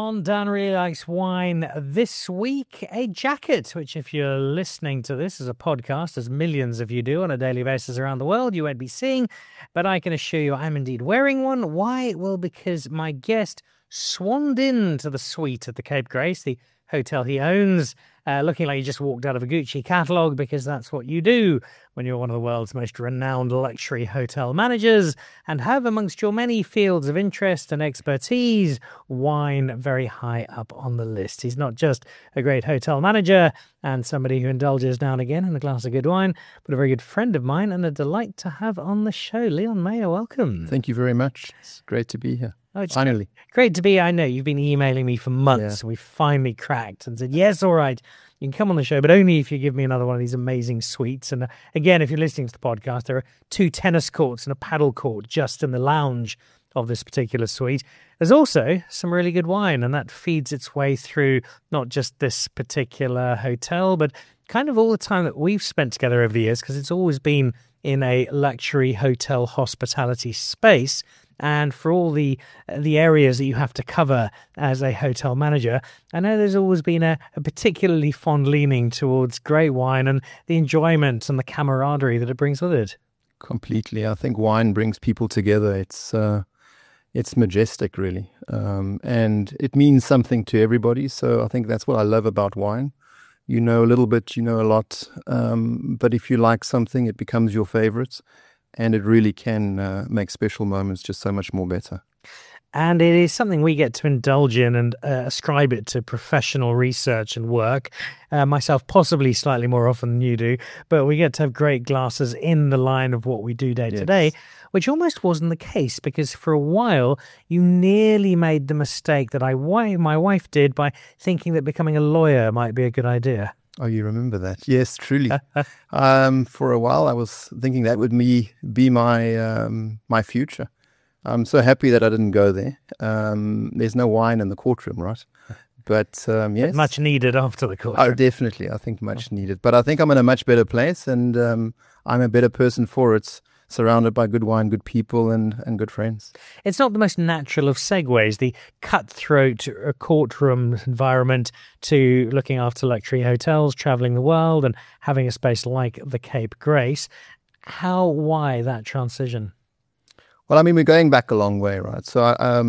On Dan Really Likes Wine this week, a jacket, which if you're listening to this as a podcast, as millions of you do on a daily basis around the world, you won't be seeing, but I can assure you I'm indeed wearing one. Why? Well, because my guest swanned into the suite at the Cape Grace, the hotel he owns, looking like he just walked out of a Gucci catalogue, because that's what you do when you're one of the world's most renowned luxury hotel managers, and have amongst your many fields of interest and expertise, wine very high up on the list. He's not just a great hotel manager and somebody who indulges now and again in a glass of good wine, but a very good friend of mine and a delight to have on the show. Leon Mayer, welcome. Thank you very much. It's great to be here. Oh, it's finally great to be. I know you've been emailing me for months, and we finally cracked and said, yes, all right, you can come on the show, but only if you give me another one of these amazing suites. And again, if you're listening to the podcast, there are 2 tennis courts and a paddle court just in the lounge of this particular suite. There's also some really good wine, and that feeds its way through not just this particular hotel, but kind of all the time that we've spent together over the years, because it's always been in a luxury hotel hospitality space. And for all the areas that you have to cover as a hotel manager, I know there's always been a particularly fond leaning towards great wine and the enjoyment and the camaraderie that it brings with it. Completely. I think wine brings people together. It's majestic, really. And it means something to everybody. So I think that's what I love about wine. You know a little bit, you know a lot. But if you like something, it becomes your favorite. And it really can make special moments just so much more better. And it is something we get to indulge in and ascribe it to professional research and work. Myself, possibly slightly more often than you do, but we get to have great glasses in the line of what we do day to day, which almost wasn't the case, because for a while you nearly made the mistake that my wife did by thinking that becoming a lawyer might be a good idea. Oh, you remember that? Yes, truly. For a while, I was thinking that would be my future. I'm so happy that I didn't go there. There's no wine in the courtroom, right? But yes, much needed after the courtroom. Oh, definitely. I think much needed. But I think I'm in a much better place, and I'm a better person for it. Surrounded by good wine, good people, and good friends. It's not the most natural of segues, the cutthroat courtroom environment, to looking after luxury hotels, travelling the world, and having a space like the Cape Grace. Why that transition? Well, I mean, we're going back a long way, right? So,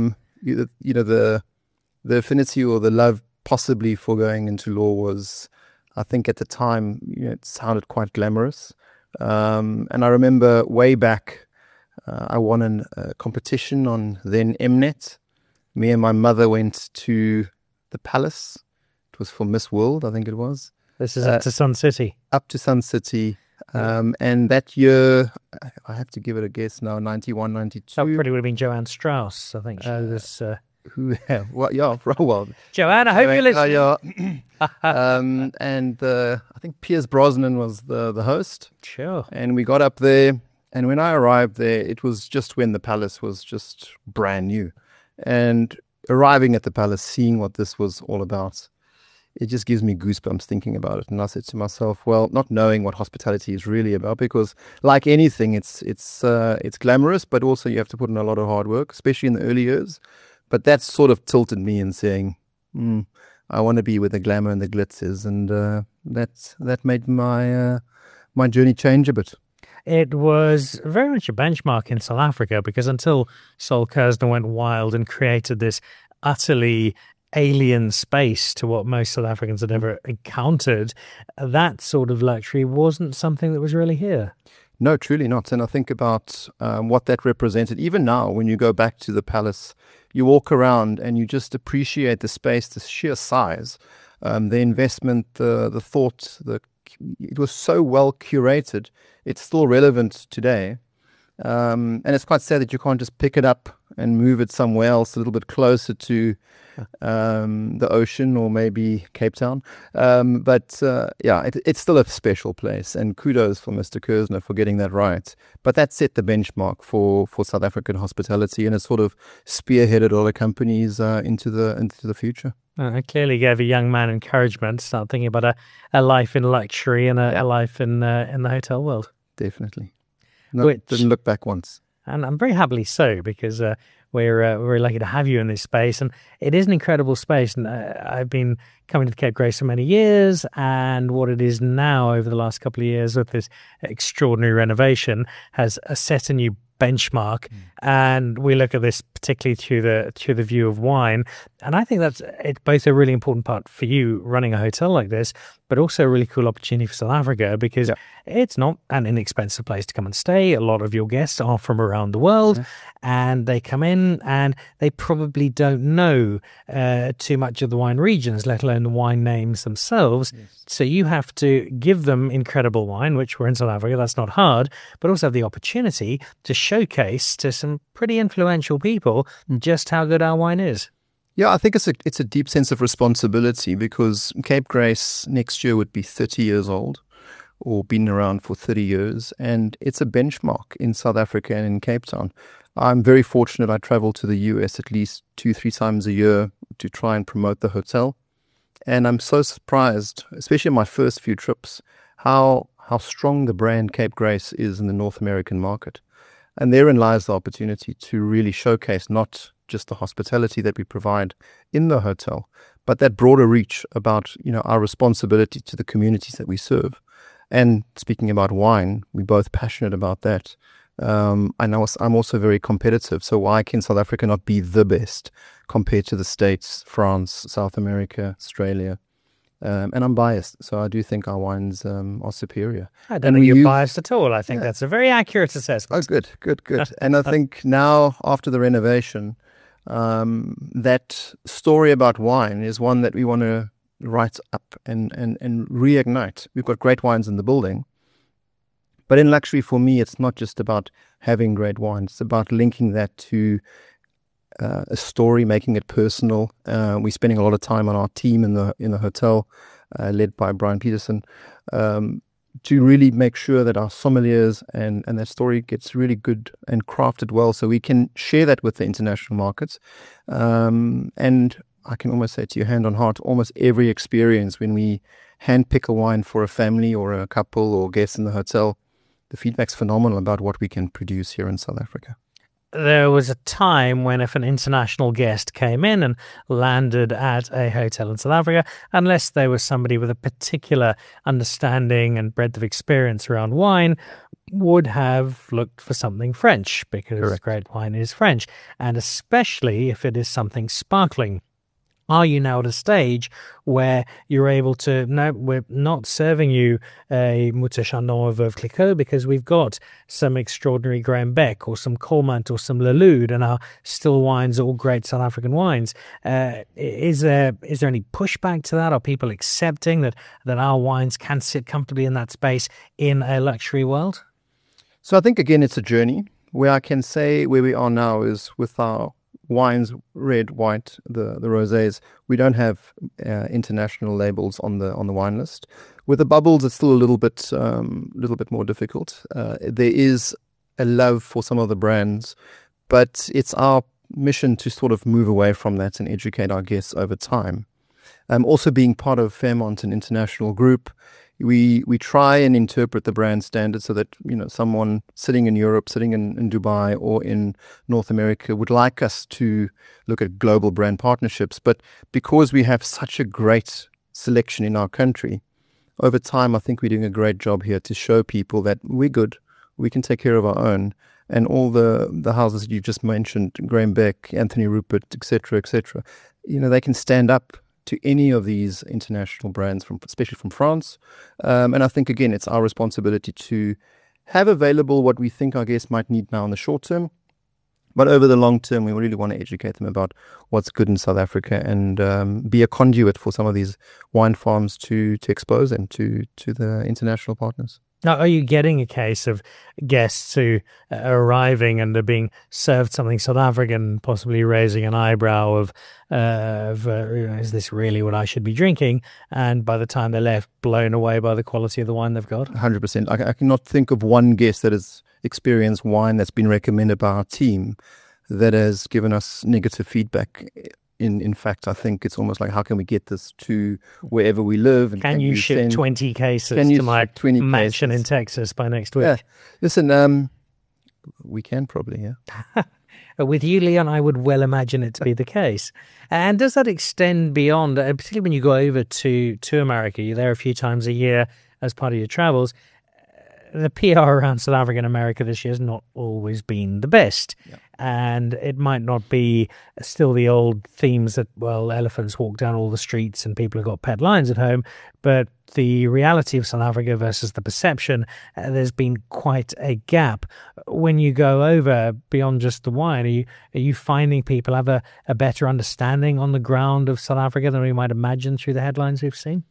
the affinity or the love possibly for going into law was, I think at the time, it sounded quite glamorous. And I remember way back, I won a competition on then Mnet. Me and my mother went to the palace. It was for Miss World, I think it was. This is up to Sun City. Up to Sun City. And that year, I have to give it a guess now, 91, 92. That probably would have been Joanne Strauss, I think. Well, Joanne, I hope you're listening. And I think Piers Brosnan was the host. Sure. And we got up there, and when I arrived there, it was just when the palace was just brand new. And arriving at the palace, seeing what this was all about, it just gives me goosebumps thinking about it. And I said to myself, well, not knowing what hospitality is really about, because like anything, it's glamorous, but also you have to put in a lot of hard work, especially in the early years. But that sort of tilted me in saying, I want to be where the glamour and the glitz is. And that made my journey change a bit. It was very much a benchmark in South Africa, because until Sol Kerzner went wild and created this utterly alien space to what most South Africans had ever encountered, that sort of luxury wasn't something that was really here. No, truly not. And I think about what that represented. Even now, when you go back to the palace, you walk around and you just appreciate the space, the sheer size, the investment, the thought. It was so well curated. It's still relevant today. And it's quite sad that you can't just pick it up and move it somewhere else, a little bit closer to the ocean or maybe Cape Town. It's still a special place. And kudos for Mr. Kerzner for getting that right. But that set the benchmark for South African hospitality, and it sort of spearheaded all the companies into the future. It clearly gave a young man encouragement to start thinking about a life in luxury and a life in the hotel world. Definitely. No, didn't look back once. and I'm very happily so, because we're very lucky to have you in this space, and it is an incredible space. And I've been coming to the Cape Grace for many years, and what it is now over the last couple of years with this extraordinary renovation has set a new benchmark. And we look at this particularly through the view of wine, and I think that's both a really important part for you running a hotel like this, but also a really cool opportunity for South Africa, because it's not an inexpensive place to come and stay. A lot of your guests are from around the world, and they come in and they probably don't know too much of the wine regions, let alone the wine names themselves. So you have to give them incredible wine, which we're in South Africa, that's not hard, but also have the opportunity to showcase to some pretty influential people just how good our wine is. Yeah, I think it's a deep sense of responsibility, because Cape Grace next year would be 30 years old, or been around for 30 years, and it's a benchmark in South Africa and in Cape Town. I'm very fortunate. I travel to the US at least 2-3 times a year to try and promote the hotel, and I'm so surprised, especially in my first few trips, how strong the brand Cape Grace is in the North American market. And therein lies the opportunity to really showcase not just the hospitality that we provide in the hotel, but that broader reach about, our responsibility to the communities that we serve. And speaking about wine, we're both passionate about that. I know I'm also very competitive. So why can South Africa not be the best compared to the States, France, South America, Australia? And I'm biased, so I do think our wines are superior. I don't think you're biased at all. I think that's a very accurate assessment. Oh, good. And I think now, after the renovation, that story about wine is one that we want to write up and reignite. We've got great wines in the building, but in luxury, for me, it's not just about having great wine. It's about linking that to a story, making it personal. We're spending a lot of time on our team in the hotel, led by Brian Peterson, to really make sure that our sommeliers and that story gets really good and crafted well, so we can share that with the international markets. And I can almost say, to your hand on heart, almost every experience when we handpick a wine for a family or a couple or guests in the hotel, the feedback's phenomenal about what we can produce here in South Africa. There was a time when if an international guest came in and landed at a hotel in South Africa, unless they were somebody with a particular understanding and breadth of experience around wine, would have looked for something French, because great wine is French, and especially if it is something sparkling. Are you now at a stage where you're able to, no, we're not serving you a Moët & Chandon or Veuve Clicquot, because we've got some extraordinary Graham Beck or some Coleman or some Lelude, and our still wines are all great South African wines. Is there any pushback to that? Are people accepting that our wines can sit comfortably in that space in a luxury world? So I think, again, it's a journey. Where I can say where we are now is with our wines, red, white, the rosés. We don't have international labels on the wine list. With the bubbles, it's still a little bit more difficult. There is a love for some of the brands, but it's our mission to sort of move away from that and educate our guests over time. Also, being part of Fairmont, an international group, we try and interpret the brand standards so that, someone sitting in Europe, sitting in Dubai or in North America would like us to look at global brand partnerships. But because we have such a great selection in our country, over time, I think we're doing a great job here to show people that we're good, we can take care of our own. And all the houses you just mentioned, Graham Beck, Anthony Rupert, etc., they can stand up to any of these international brands, especially from France. And I think, again, it's our responsibility to have available what we think our guests might need now in the short term. But over the long term, we really want to educate them about what's good in South Africa and be a conduit for some of these wine farms to expose them to the international partners. Now, are you getting a case of guests who are arriving and are being served something South African, possibly raising an eyebrow of is this really what I should be drinking? And by the time they're left, blown away by the quality of the wine they've got? 100%. I cannot think of one guest that has experienced wine that's been recommended by our team that has given us negative feedback. In fact, I think it's almost like, how can we get this to wherever we live? And can you ship 20 cases to my mansion in Texas by next week? Yeah. Listen, We can probably, yeah. With you, Leon, I would well imagine it to be the case. And does that extend beyond, particularly when you go over to America? You're there a few times a year as part of your travels. The PR around South Africa and America this year has not always been the best. Yeah. And it might not be still the old themes that, well, elephants walk down all the streets and people have got pet lions at home. But the reality of South Africa versus the perception, there's been quite a gap. When you go over beyond just the wine, are you finding people have a better understanding on the ground of South Africa than we might imagine through the headlines we've seen?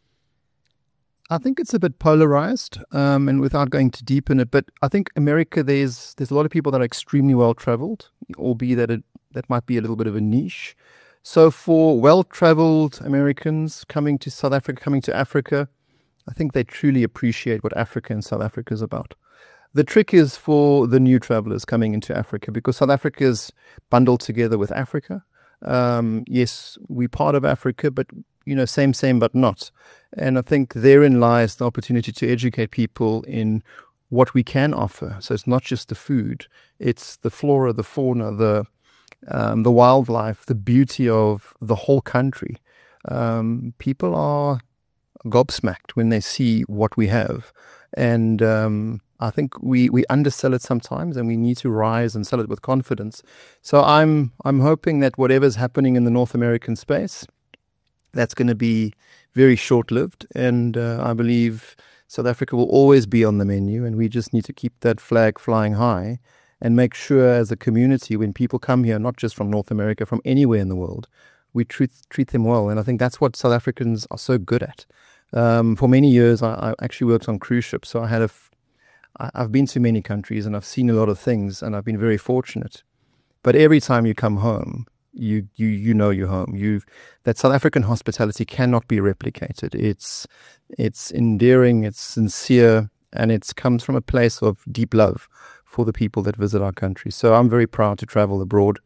I think it's a bit polarized, and without going too deep in it, but I think America, there's a lot of people that are extremely well-traveled, albeit that might be a little bit of a niche. So for well-traveled Americans coming to South Africa, coming to Africa, I think they truly appreciate what Africa and South Africa is about. The trick is for the new travelers coming into Africa, because South Africa is bundled together with Africa. Yes, we're part of Africa, but same, but not. And I think therein lies the opportunity to educate people in what we can offer. So it's not just the food; it's the flora, the fauna, the wildlife, the beauty of the whole country. People are gobsmacked when they see what we have, and I think we undersell it sometimes, and we need to rise and sell it with confidence. So I'm hoping that whatever's happening in the North American space, that's going to be very short-lived, and I believe South Africa will always be on the menu, and we just need to keep that flag flying high and make sure as a community, when people come here, not just from North America, from anywhere in the world, we treat them well. And I think that's what South Africans are so good at. For many years, I actually worked on cruise ships, so I've been to many countries and I've seen a lot of things, and I've been very fortunate. But every time you come home, you know you're home. That South African hospitality cannot be replicated. It's endearing, it's sincere, and it comes from a place of deep love for the people that visit our country. So I'm very proud to travel abroad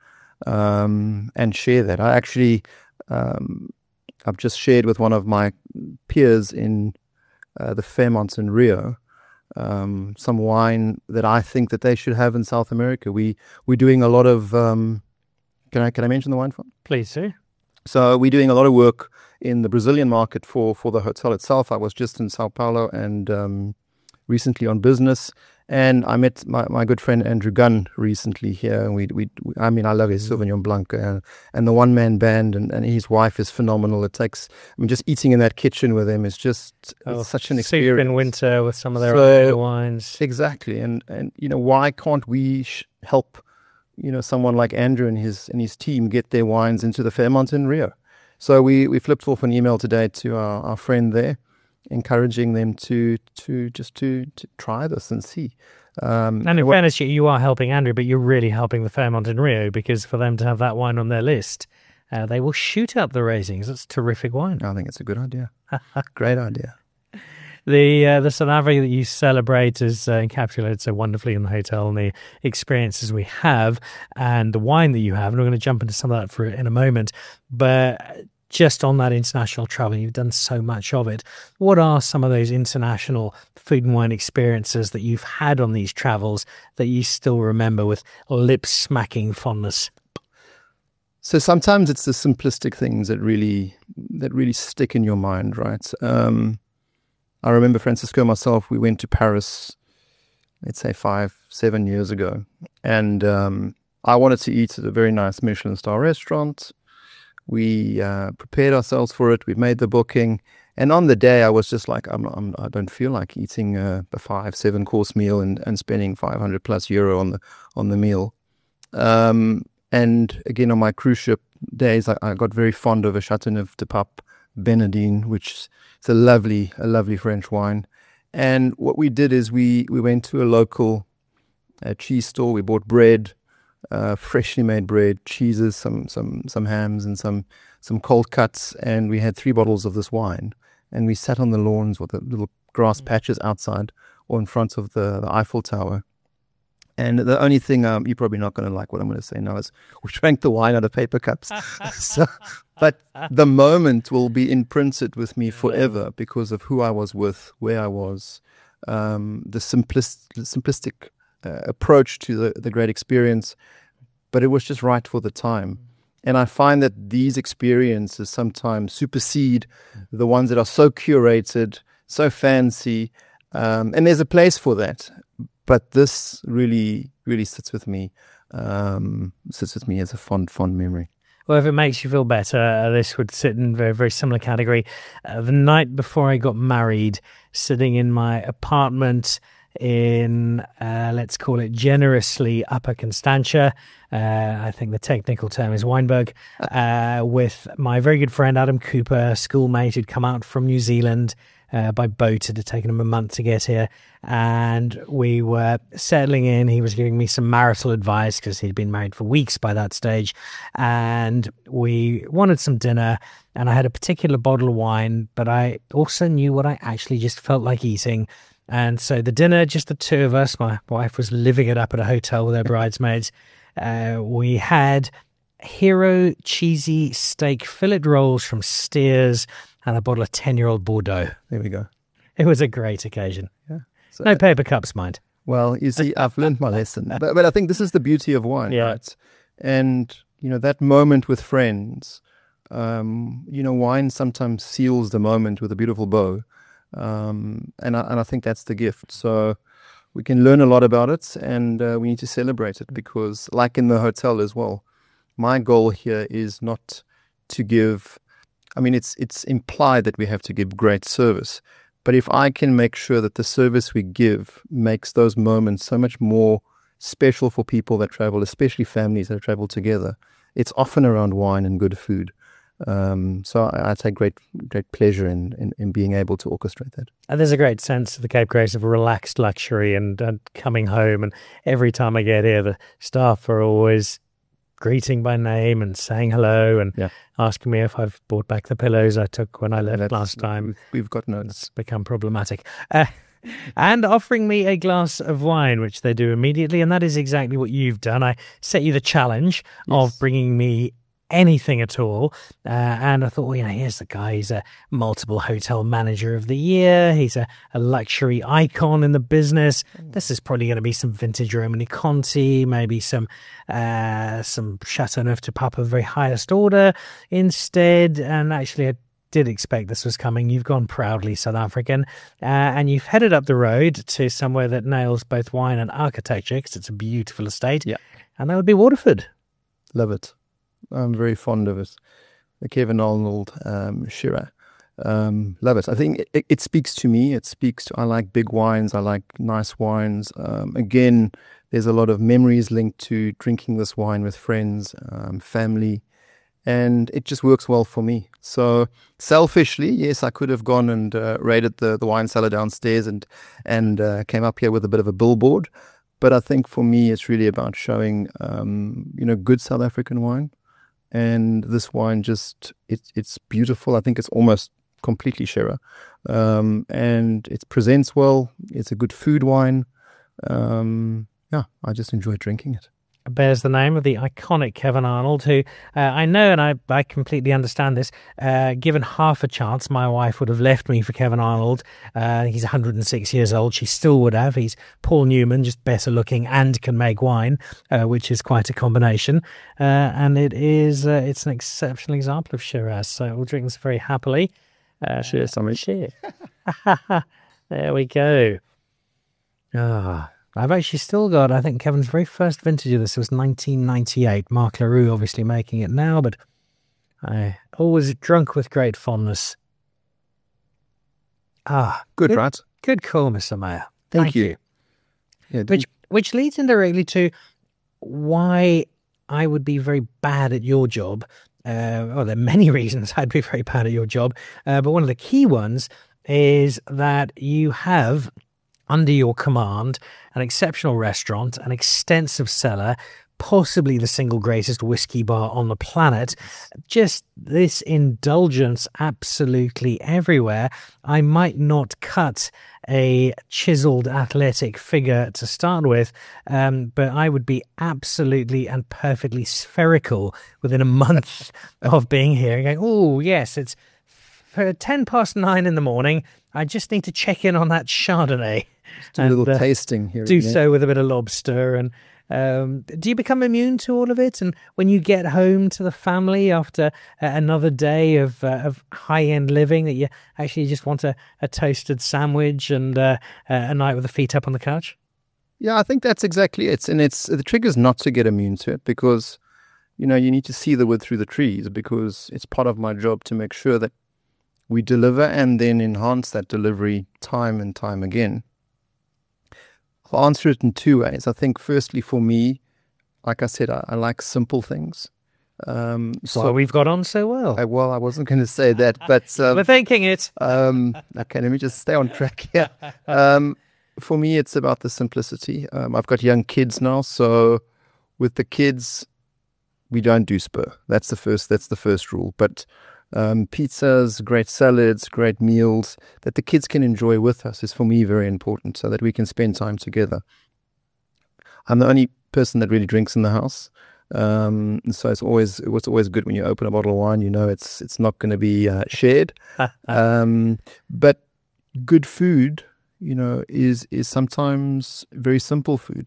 and share that. I've just shared with one of my peers in the Fairmont in Rio some wine that I think that they should have in South America. We're doing a lot of Can I mention the wine farm? Please, sir. So we're doing a lot of work in the Brazilian market for the hotel itself. I was just in Sao Paulo and recently on business, and I met my good friend Andrew Gunn recently here. And I love his Sauvignon Blanc and the one-man band, and his wife is phenomenal. Just eating in that kitchen with him is just such an experience. Soup in winter with some of their other wines. Exactly, and why can't we help someone like Andrew and his team get their wines into the Fairmont in Rio? So we flipped off an email today to our friend there, encouraging them to try this and see. And in fairness, you are helping Andrew, but you're really helping the Fairmont in Rio, because for them to have that wine on their list, they will shoot up the ratings. It's terrific wine. I think it's a good idea. Great idea. The South Africa that you celebrate is encapsulated so wonderfully in the hotel, and the experiences we have and the wine that you have. And we're going to jump into some of that in a moment. But just on that international travel, you've done so much of it. What are some of those international food and wine experiences that you've had on these travels that you still remember with lip-smacking fondness? So sometimes it's the simplistic things that really stick in your mind, right? I remember Francisco and myself, we went to Paris, let's say 5-7 years ago. And I wanted to eat at a very nice Michelin star restaurant. We prepared ourselves for it. We made the booking. And on the day, I was just like, I don't feel like eating a 5-7 course meal and spending €500+ on the meal. And again, on my cruise ship days, I got very fond of a Châteauneuf de Pape Benedine, which is a lovely French wine. And what we did is we went to a local cheese store. We bought bread, freshly made bread, cheeses, some hams, and some cold cuts. And we had 3 bottles of this wine. And we sat on the lawns with the little grass patches outside or in front of the Eiffel Tower. And the only thing you're probably not going to like what I'm going to say now is we drank the wine out of paper cups. But the moment will be imprinted with me forever because of who I was with, where I was, the simplistic approach to the great experience, but it was just right for the time. And I find that these experiences sometimes supersede the ones that are so curated, so fancy, and there's a place for that. But this really, really sits with me as a fond memory. Well, if it makes you feel better, this would sit in a very, very similar category. The night before I got married, sitting in my apartment in, let's call it generously Upper Constantia, I think the technical term is Wynberg, with my very good friend Adam Cooper, schoolmate who'd come out from New Zealand by boat. It had taken him a month to get here, and we were settling in. He was giving me some marital advice because he'd been married for weeks by that stage, and we wanted some dinner, and I had a particular bottle of wine, but I also knew what I actually just felt like eating. And so the dinner, just the two of us, my wife was living it up at a hotel with her bridesmaids. We had Hero cheesy steak fillet rolls from Steers and a bottle of 10-year-old Bordeaux. There we go. It was a great occasion. Yeah. So, no paper cups, mind. Well, you see, I've learned my lesson. But I think this is the beauty of wine, yeah. Right? And, that moment with friends, wine sometimes seals the moment with a beautiful bow. And I think that's the gift. So we can learn a lot about it, and we need to celebrate it, because like in the hotel as well, my goal here is not to give, it's implied that we have to give great service, but if I can make sure that the service we give makes those moments so much more special for people that travel, especially families that travel together, it's often around wine and good food. So I take great pleasure in being able to orchestrate that. And there's a great sense of the Cape Grace of relaxed luxury and coming home. And every time I get here, the staff are always greeting by name and saying hello and asking me if I've brought back the pillows I took when I left last time. We've got notes. It's become problematic. And offering me a glass of wine, which they do immediately. And that is exactly what you've done. I set you the challenge of bringing me anything at all, and I thought, well, here's the guy. He's a multiple hotel manager of the year. He's a luxury icon in the business. This is probably going to be some vintage Romani Conti, maybe some Chateauneuf du Pape of very highest order instead. And actually, I did expect this was coming. You've gone proudly South African, and you've headed up the road to somewhere that nails both wine and architecture, because it's a beautiful estate. Yeah, and that would be Waterford. Love it. I'm very fond of it. The Kevin Arnold Shiraz. Love it. I think it speaks to me. I like big wines. I like nice wines. Again, there's a lot of memories linked to drinking this wine with friends, family, and it just works well for me. So selfishly, yes, I could have gone and raided the wine cellar downstairs and came up here with a bit of a billboard. But I think for me, it's really about showing, good South African wine. And this wine it's beautiful. I think it's almost completely Shiraz. And it presents well. It's a good food wine. I just enjoy drinking it. Bears the name of the iconic Kevin Arnold, who I know, and I completely understand this, given half a chance, my wife would have left me for Kevin Arnold. He's 106 years old. She still would have. He's Paul Newman, just better looking and can make wine, which is quite a combination. And it's an exceptional example of Shiraz. So we'll drink this very happily. Cheers, Sammy. Cheers. There we go. I've actually still got, I think, Kevin's very first vintage of this was 1998. Marc Leroux obviously making it now, but I always drunk with great fondness. Good, right? Good call, Mr. Mayor. Thank you. Yeah, which leads indirectly to why I would be very bad at your job. There are many reasons I'd be very bad at your job, but one of the key ones is that you have under your command an exceptional restaurant, an extensive cellar, possibly the single greatest whiskey bar on the planet. Just this indulgence absolutely everywhere. I might not cut a chiseled athletic figure to start with, but I would be absolutely and perfectly spherical within a month of being here and going, oh yes, it's for 9:10 in the morning, I just need to check in on that Chardonnay. Just do a little tasting here. Do so with a bit of lobster. And do you become immune to all of it? And when you get home to the family after another day of high-end living, that you actually just want a toasted sandwich and a night with the feet up on the couch? Yeah, I think that's exactly it. And the trick is not to get immune to it, because, you need to see the wood through the trees, because it's part of my job to make sure that we deliver and then enhance that delivery time and time again. I'll answer it in two ways. I think firstly, for me, like I said, I like simple things. So we've got on so well. I wasn't going to say that, but we're thinking it. Okay, let me just stay on track here. For me, it's about the simplicity. I've got young kids now, so with the kids, we don't do spur. That's the first rule. But pizzas, great salads, great meals that the kids can enjoy with us is, for me, very important, so that we can spend time together. I'm the only person that really drinks in the house, so it's always good when you open a bottle of wine. It's not going to be shared. But good food, is sometimes very simple food.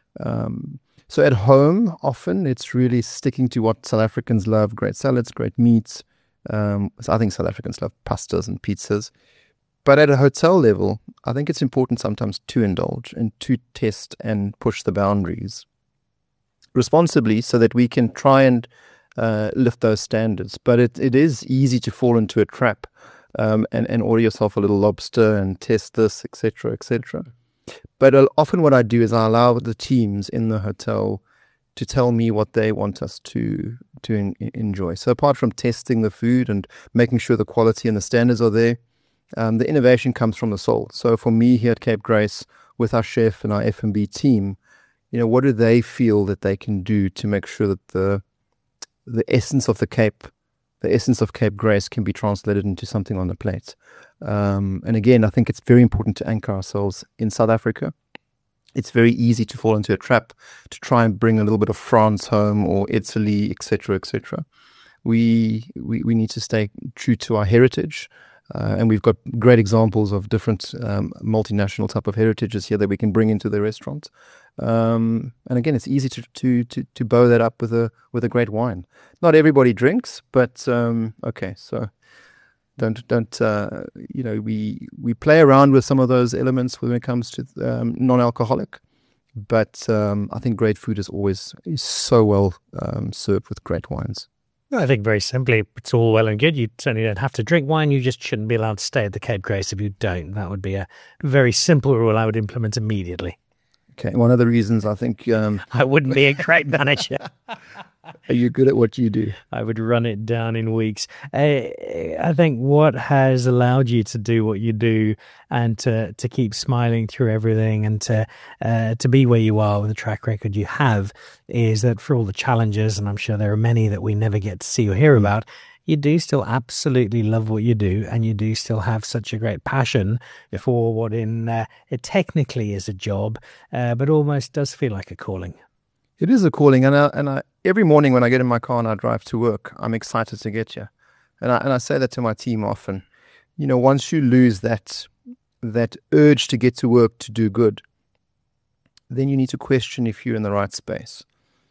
So at home, often it's really sticking to what South Africans love: great salads, great meats. So I think South Africans love pastas and pizzas. But at a hotel level, I think it's important sometimes to indulge and to test and push the boundaries responsibly, so that we can try and lift those standards. But it is easy to fall into a trap and order yourself a little lobster and test this, etc., etc. But often what I do is I allow the teams in the hotel to tell me what they want us to enjoy. So apart from testing the food and making sure the quality and the standards are there, the innovation comes from the soul. So for me here at Cape Grace, with our chef and our F&B team, what do they feel that they can do to make sure that the essence of Cape Grace can be translated into something on the plate. And again, I think it's very important to anchor ourselves in South Africa. It's very easy to fall into a trap to try and bring a little bit of France home, or Italy, etc., etc. We need to stay true to our heritage, and we've got great examples of different multinational type of heritages here that we can bring into the restaurant. And again, it's easy to bow that up with a great wine. Not everybody drinks, but okay, so. Don't we play around with some of those elements when it comes to non-alcoholic, but I think great food is so well served with great wines. I think very simply, it's all well and good. You certainly don't have to drink wine. You just shouldn't be allowed to stay at the Cape Grace if you don't. That would be a very simple rule I would implement immediately. Okay, one of the reasons I think I wouldn't be a great manager. Are you good at what you do? I would run it down in weeks. I think what has allowed you to do what you do and to keep smiling through everything and to be where you are with the track record you have is that for all the challenges, and I'm sure there are many that we never get to see or hear about, you do still absolutely love what you do, and you do still have such a great passion for what it technically is a job, but almost does feel like a calling. It is a calling, and I every morning when I get in my car and I drive to work, I'm excited to get here, and I say that to my team often. Once you lose that urge to get to work to do good, then you need to question if you're in the right space.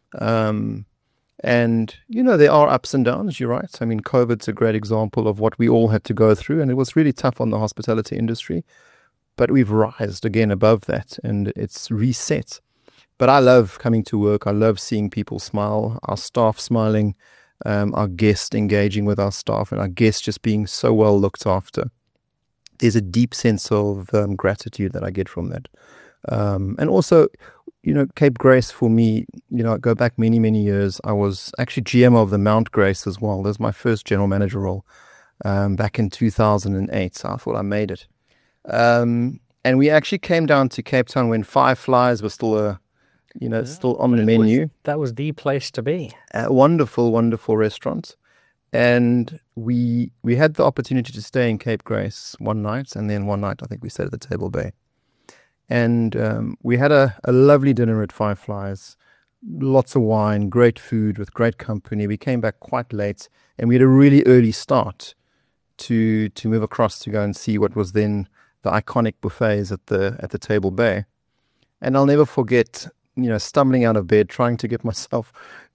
And, there are ups and downs, you're right. I mean, COVID's a great example of what we all had to go through, and it was really tough on the hospitality industry. But we've rised again above that, and it's reset. But I love coming to work. I love seeing people smile, our staff smiling, our guests engaging with our staff, and our guests just being so well looked after. There's a deep sense of gratitude that I get from that. And also, Cape Grace for me, I go back many, many years. I was actually GM of the Mount Grace as well. That was my first general manager role back in 2008. So I thought I made it. And we actually came down to Cape Town when Five Flies was still still on the menu. That was the place to be. A wonderful, wonderful restaurant. And we had the opportunity to stay in Cape Grace one night, and then one night I think we stayed at the Table Bay. And we had a lovely dinner at Five Flies, lots of wine, great food with great company. We came back quite late, and we had a really early start to move across to go and see what was then the iconic buffets at the Table Bay. And I'll never forget, stumbling out of bed, trying to get myself,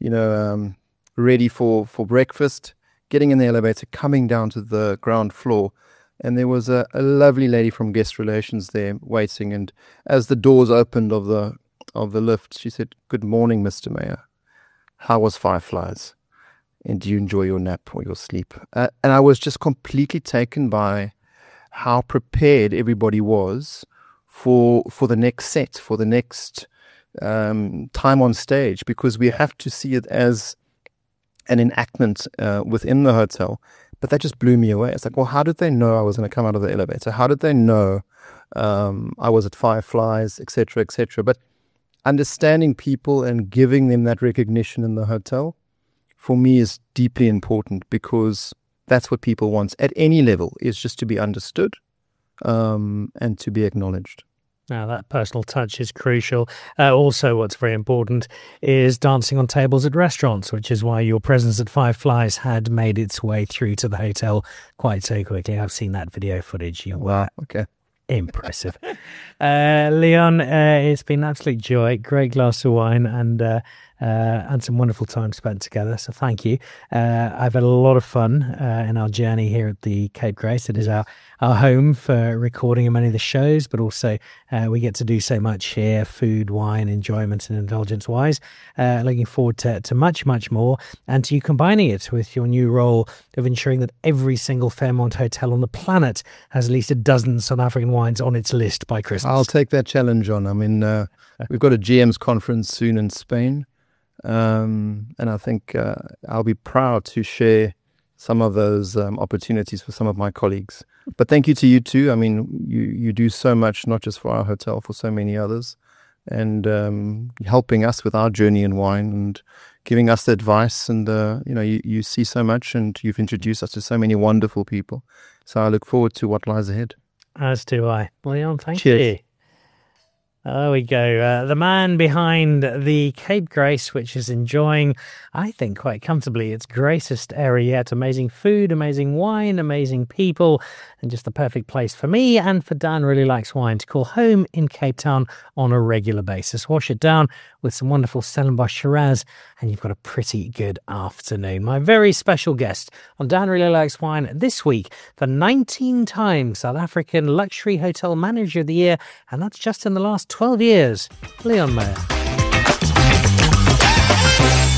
ready for breakfast, getting in the elevator, coming down to the ground floor. And there was a lovely lady from guest relations there waiting. And as the doors opened of the lift, she said, "Good morning, Mr. Mayor. How was Fireflies? And do you enjoy your nap or your sleep?" And I was just completely taken by how prepared everybody was for the next set, for the next time on stage, because we have to see it as an enactment within the hotel. But that just blew me away. It's like, well, how did they know I was going to come out of the elevator? How did they know I was at Fireflies, etc., etc.? But understanding people and giving them that recognition in the hotel, for me, is deeply important, because that's what people want at any level, is just to be understood and to be acknowledged. Now, that personal touch is crucial. Also, what's very important is dancing on tables at restaurants, which is why your presence at Fireflies had made its way through to the hotel quite so quickly. I've seen that video footage. Wow, okay. Impressive. Leon, it's been an absolute joy. Great glass of wine and some wonderful time spent together. So thank you. I've had a lot of fun in our journey here at the Cape Grace. It is our home for recording many of the shows, but also we get to do so much here, food, wine, enjoyment and indulgence wise. Looking forward to much, much more, and to you combining it with your new role of ensuring that every single Fairmont hotel on the planet has at least a dozen South African wines on its list by Christmas. I'll take that challenge on. I mean, we've got a GM's conference soon in Spain. And I think I'll be proud to share some of those opportunities with some of my colleagues. But thank you to you too. I mean, you do so much, not just for our hotel, for so many others, and helping us with our journey in wine and giving us the advice. And you see so much, and you've introduced us to so many wonderful people. So I look forward to what lies ahead. As do I. Leon, thank Cheers. you. There we go. The man behind the Cape Grace, which is enjoying, I think, quite comfortably its greatest area yet. Amazing food, amazing wine, amazing people, and just the perfect place for me and for Dan Really Likes Wine to call home in Cape Town on a regular basis. Wash it down with some wonderful Stellenbosch Shiraz, and you've got a pretty good afternoon. My very special guest on Dan Really Likes Wine this week, the 19-time South African Luxury Hotel Manager of the Year, and that's just in the last 12 years, Leon Meyer.